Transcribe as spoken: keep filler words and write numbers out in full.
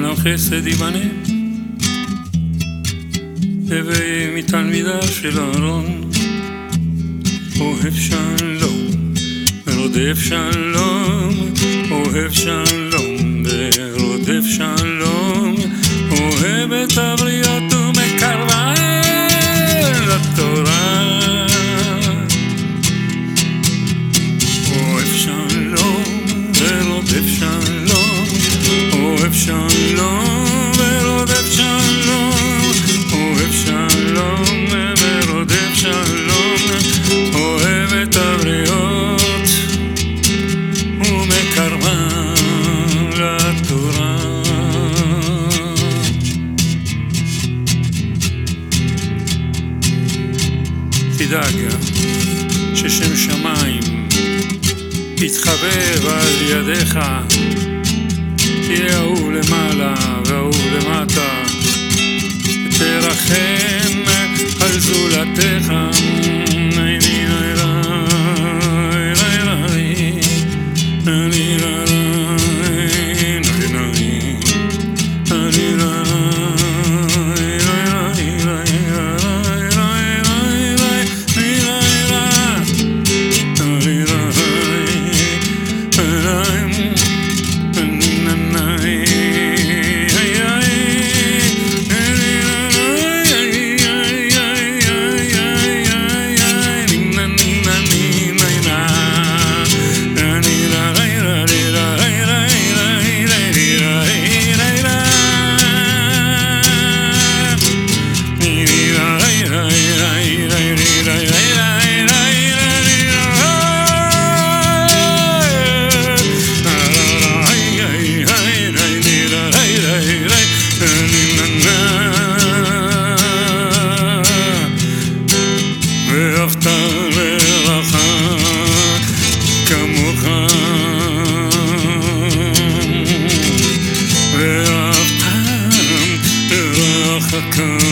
על חסד ייבנה, הווי מתלמידה של אהרון, אוהב שלום ורודף שלום, אוהב שלום ורודף שלום, אוהב את הבריות ומקרבן לתורה. אוהב שלום ורודף שלום, אוהב שלום ורודף שלום, אוהב שלום ורודף שלום, אוהב את הבריות ומקרבן לתורה. תדאג ששם שמיים יתחבב על ידיך, תהיה אהוב למעלה ואהוב למטה, תרחם על זולתך. ואהבת לרעך כמוך, ואהבת לרעך כמוך.